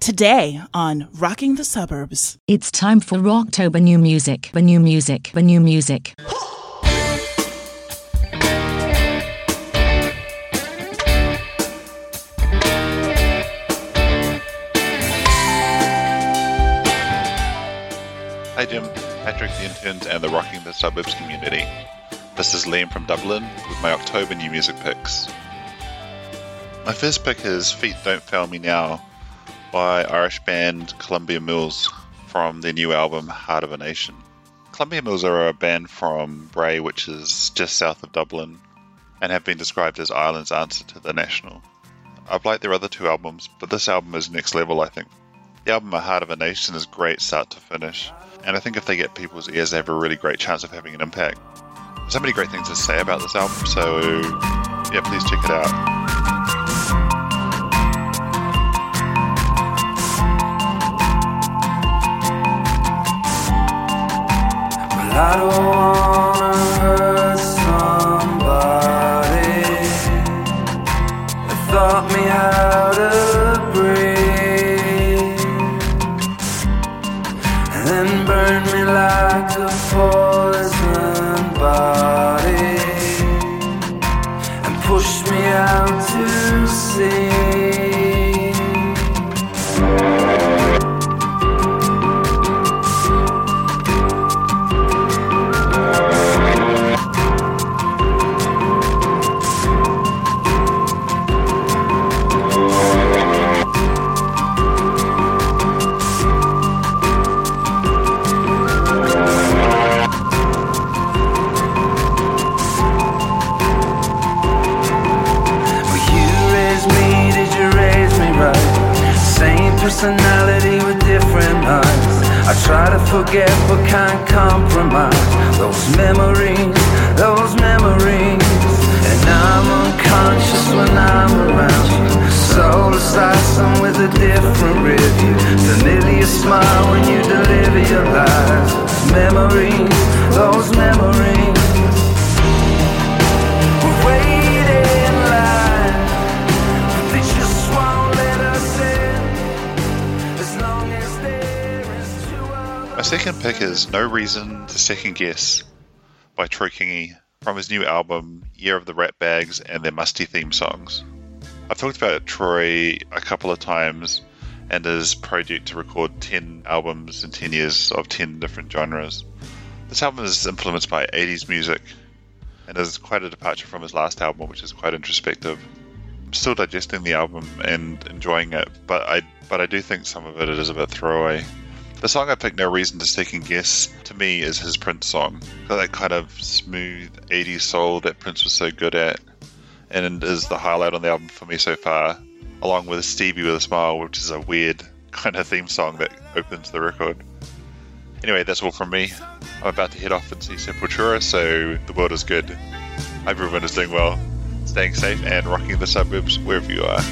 Today on Rocking the Suburbs. It's time for Rocktober new music. The new music. The new music. Hi Jim, Patrick, the interns, and the Rocking the Suburbs community. This is Liam from Dublin with my October new music picks. My first pick is Feet Don't Fail Me Now by Irish band Columbia Mills from their new album Heart of a Nation. Columbia Mills are a band from Bray, which is just south of Dublin, and have been described as Ireland's answer to The National. I've liked their other two albums, but this album is next level, I think. The album A Heart of a Nation is great start to finish, and I think if they get people's ears, they have a really great chance of having an impact. There's so many great things to say about this album, so yeah, please check it out. Well, I don't wanna hurt somebody that taught me how to breathe, and then burn me like a poison body and push me out to sea. Personality with different eyes. I try to forget but can't compromise those memories. And I'm unconscious when I'm around you. Soul assassin with a different review. Familiar smile when you deliver your lies. Those memories. We're waiting in line, but they just won't let us in. My second pick is No Reason to Second Guess by Troy Kingi from his new album Year of the Rat Bags and their Musty theme songs. I've talked about Troy a couple of times and his project to record 10 albums in 10 years of 10 different genres. This album is influenced by 80s music and is quite a departure from his last album, which is quite introspective. I'm still digesting the album and enjoying it, but I do think some of it is a bit throwaway. The song I picked, No Reason to Second Guess, to me is his Prince song. Got that kind of smooth 80s soul that Prince was so good at, and is the highlight on the album for me so far, along with Stevie with a Smile, which is a weird kind of theme song that opens the record. Anyway, that's all from me. I'm about to head off and see Sepultura, so the world is good. Hope everyone is doing well, staying safe, and rocking the suburbs wherever you are.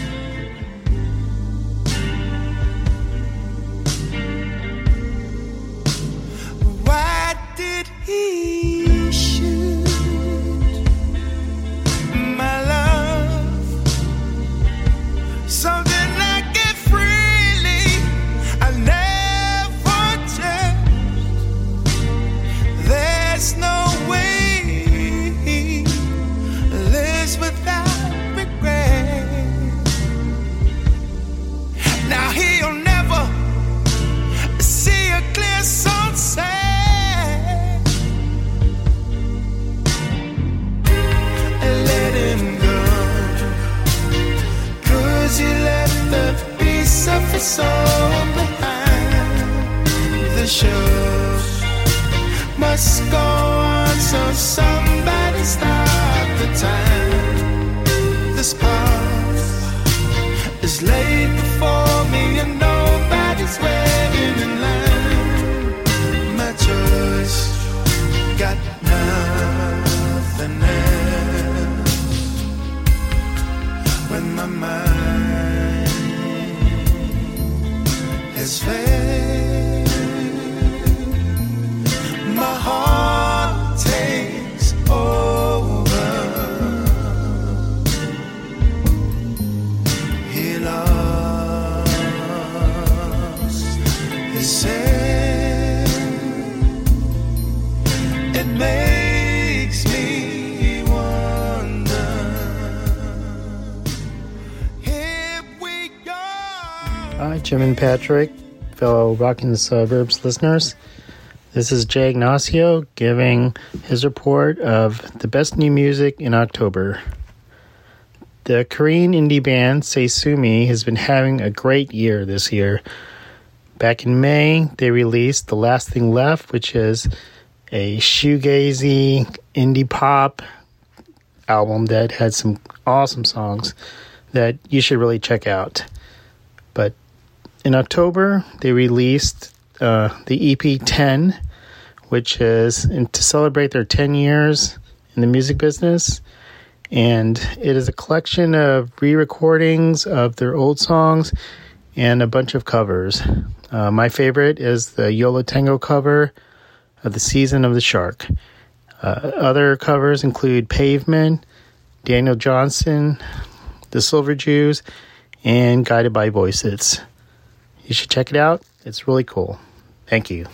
He shoot my love, something I get freely. I never tell. There's no way he lives without regret. Now he'll never see a clear sunset. Of his soul behind. The show must go on, so somebody stop the time. This path is laid before me and nobody's waiting in line. My choice got nothing else when my mind has failed. My heart takes over. He lost. Hi, Jim and Patrick, fellow Rocking the Suburbs listeners. This is Jay Ignacio giving his report of the best new music in October. The Korean indie band Seisumi has been having a great year this year. Back in May, they released The Last Thing Left, which is a shoegazy indie pop album that had some awesome songs that you should really check out. But in October, they released the EP 10, which is to celebrate their 10 years in the music business. And it is a collection of re-recordings of their old songs and a bunch of covers. My favorite is the Yola Tango cover of The Season of the Shark. Other covers include Pavement, Daniel Johnson, The Silver Jews, and Guided by Voices. You should check it out. It's really cool. Thank you.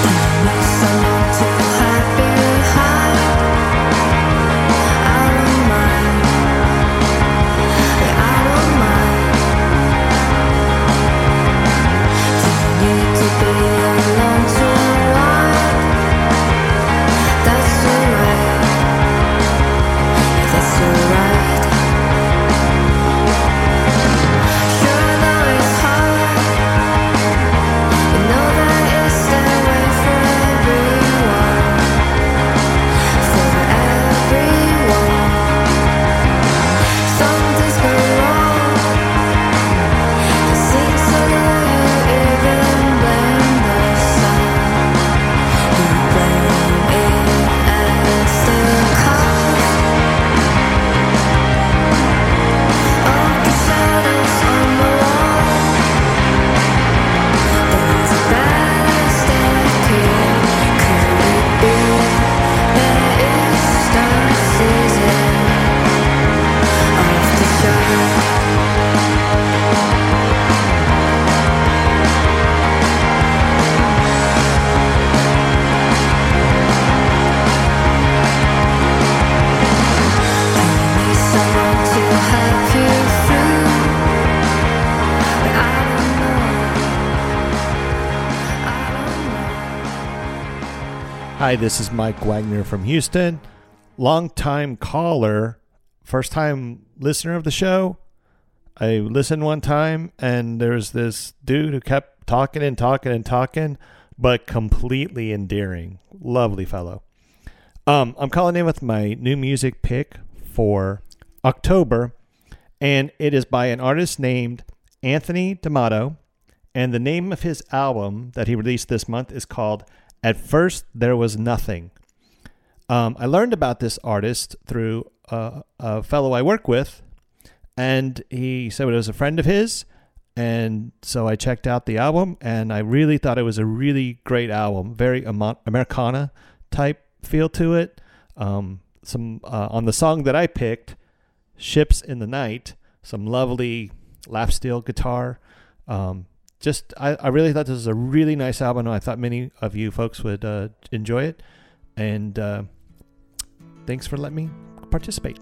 Hi, this is Mike Wagner from Houston. Long-time caller, first-time listener of the show. I listened one time, and there's this dude who kept talking and talking and talking, but completely endearing. Lovely fellow. I'm calling in with my new music pick for October, and it is by an artist named Anthony D'Amato, and the name of his album that he released this month is called At First There Was Nothing. I learned about this artist through a fellow I work with, and he said it was a friend of his, and so I checked out the album, and I really thought it was a really great album, very Americana type feel to it. On the song that I picked, Ships in the Night, some lovely lap steel guitar. I really thought this was a really nice album. I thought many of you folks would enjoy it. And thanks for letting me participate.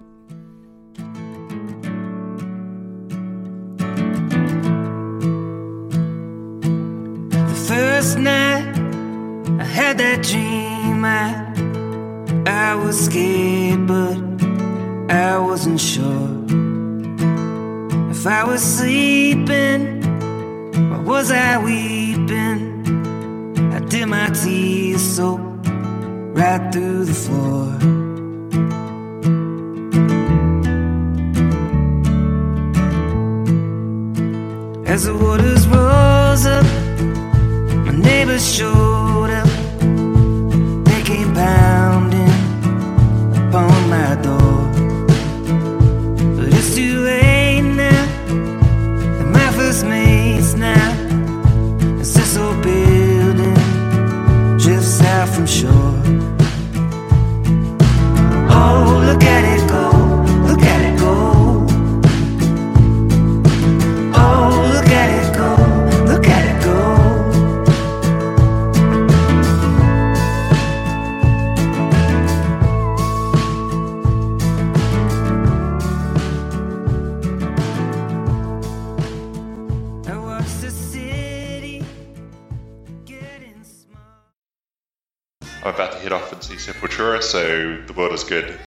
The first night I had that dream, I was scared, but I wasn't sure if I was sleeping. Why was I weeping? How did my tears soak right through the floor? As the waters rose up, my neighbors showed up. They came pounding upon my door. But it's too late now, and my first mate's now. It's this old building drifts out from shore. Oh, look at it go, look at it go. Oh, look at it go, I'm about to head off and see Sepultura, so the world is good.